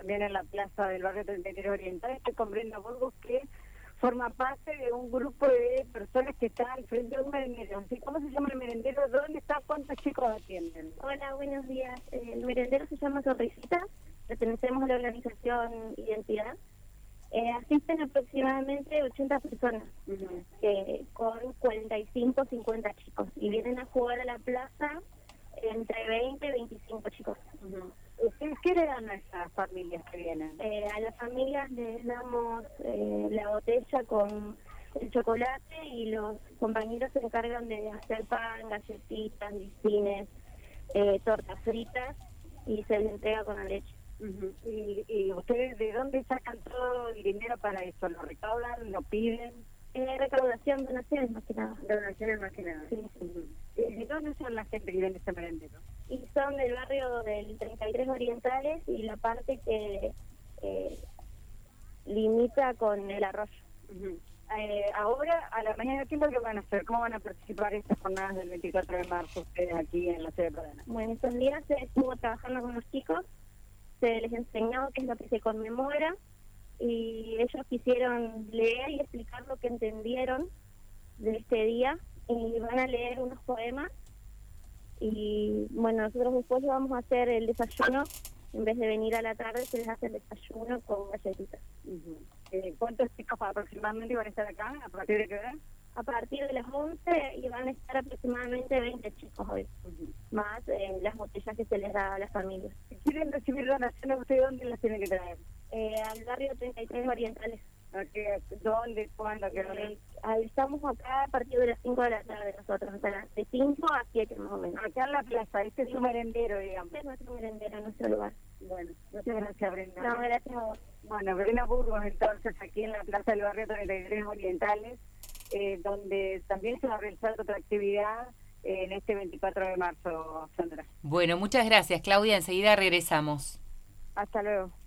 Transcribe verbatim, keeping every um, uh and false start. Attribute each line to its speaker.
Speaker 1: también en la plaza del barrio treinta y tres Oriental. Estoy con Brenda Burgos, que forma parte de un grupo de personas que están al frente de un merendero. ¿Cómo se llama el merendero? ¿Dónde está? ¿Cuántos chicos atienden?
Speaker 2: Hola, buenos días. El merendero se llama Sonrisita, pertenecemos a la organización Identidad. Eh, asisten aproximadamente ochenta personas, uh-huh. eh, con cuarenta y cinco, cincuenta chicos, y vienen a jugar a la plaza entre veinte y veinticinco chicos.
Speaker 1: Uh-huh. ¿Ustedes qué le dan a esas familias que vienen?
Speaker 2: Eh, a las familias les damos eh, la botella con el chocolate, y los compañeros se encargan de hacer pan, galletitas, disines, eh, tortas fritas, y se les entrega con la leche.
Speaker 1: Uh-huh. ¿Y, ¿Y ustedes de dónde sacan todo el dinero para eso? ¿Lo recaudan? ¿Lo piden?
Speaker 2: Eh, recaudación, donaciones más que nada.
Speaker 1: Donaciones más que nada.
Speaker 2: Sí.
Speaker 1: Uh-huh. ¿De dónde son la gente que viene a este merendero?
Speaker 2: Y son del barrio del treinta y tres Orientales y la parte que eh, limita con el arroyo.
Speaker 1: Uh-huh. Eh, ahora, a la mañana, ¿qué es lo que van a hacer? ¿Cómo van a participar en estas jornadas del veinticuatro de marzo ustedes aquí en la sede de Paraná?
Speaker 2: Bueno, estos días se estuvo trabajando con los chicos, se les enseñó qué es lo que se conmemora, y ellos quisieron leer y explicar lo que entendieron de este día, y van a leer unos poemas. Y bueno, nosotros después vamos a hacer el desayuno. En vez de venir a la tarde, se les hace el desayuno con galletitas.
Speaker 1: Uh-huh. eh, ¿Cuántos chicos aproximadamente van a estar acá? ¿A partir de qué hora?
Speaker 2: A partir de las once, y van a estar aproximadamente veinte chicos hoy, uh-huh. más eh, las botellas que se les da a las familias.
Speaker 1: Si quieren recibir donaciones, ¿ustedes dónde las tienen que traer?
Speaker 2: Eh, al barrio treinta y tres Orientales.
Speaker 1: Okay. ¿Dónde? ¿Cuándo? ¿Qué hora?
Speaker 2: Eh, estamos acá a partir de las cinco de la tarde nosotros, o sea, de cinco a siete más o menos.
Speaker 1: Acá en la plaza, este es su merendero, digamos.
Speaker 2: Este es nuestro merendero, nuestro lugar.
Speaker 1: Bueno, muchas gracias, Brenda.
Speaker 2: No, gracias a vos.
Speaker 1: Bueno, Brenda Burgos, entonces, aquí en la plaza del barrio treinta y tres Orientales, eh, donde también se va a realizar otra actividad eh, en este veinticuatro de marzo, Sandra.
Speaker 3: Bueno, muchas gracias, Claudia. Enseguida regresamos.
Speaker 1: Hasta luego.